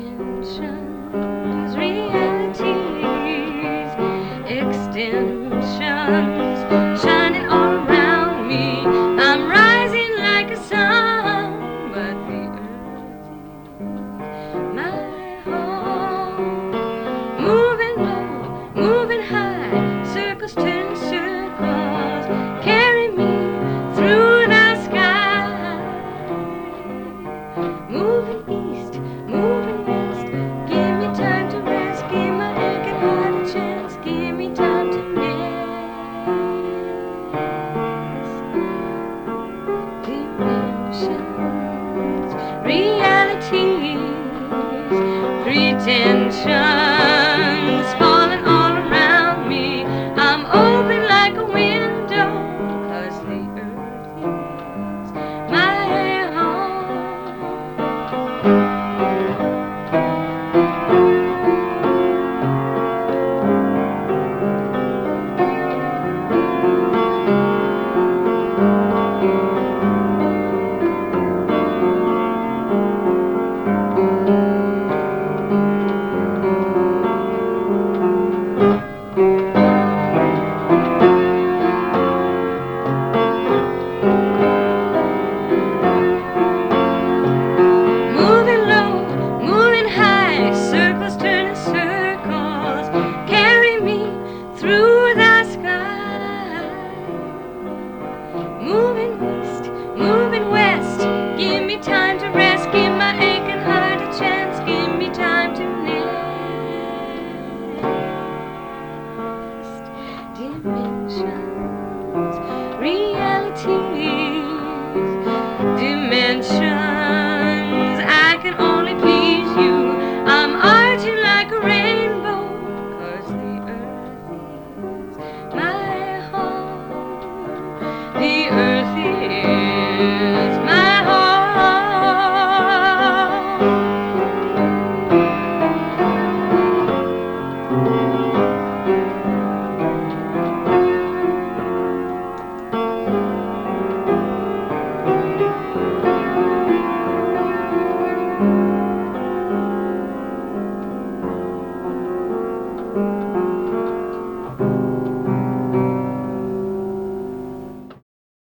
dimensions, realities, extensions, shining all around me. I'm rising like a sun, but the earth is my home. Moving low, moving high, circles turn circles, carry me through the sky. Moving east, moving west, give me time to rest, give my aching heart a chance, give me time to nest. Dimensions, realities, pretension.